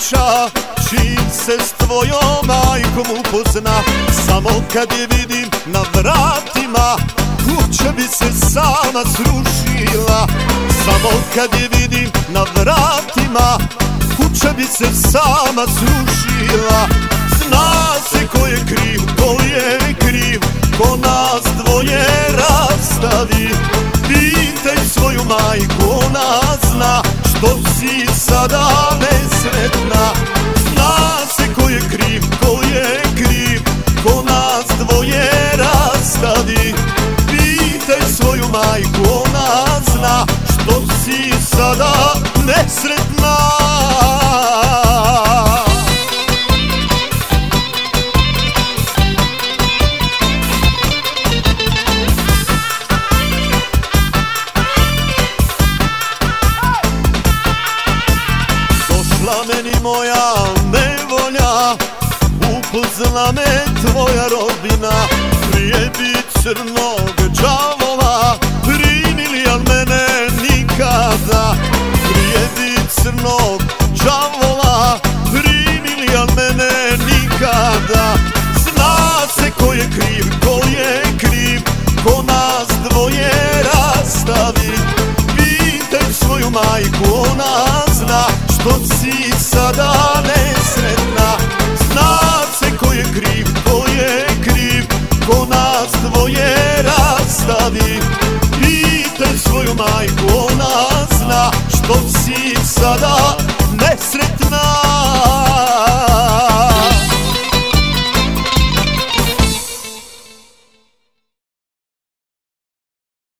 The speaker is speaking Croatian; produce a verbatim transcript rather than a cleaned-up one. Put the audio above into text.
priča, čim se s tvojom majkom upozna. Samo kad je vidim na vratima, kuća bi se sama srušila. Samo kad je vidim na vratima, kuća bi se sama srušila. Zna se ko je kriv, ko je kriv, ko nas dvoje rastavi. Pitaj svoju majku, ona zna što si sada nesretna. Zna se ko je kriv, ko je kriv, ko nas dvoje rastavi. Pitaj svoju majku, ona zna što si sada nesretna. Došla meni moja nevolja, upozna me tvoja rodbina. Prije bi crnog đavola primili, al mene nikada. Prije bi crnog đavola primili, al mene nikada. Zna se ko je kriv, ko je kriv, ko nas dvoje rastavi. Pitaj svoju majku, ona zna što si sada nesretna. Zna se ko je kriv, ko je kriv, ko nas dvoje rastavi. Pitaj svoju majku, ona zna što si sada nesretna.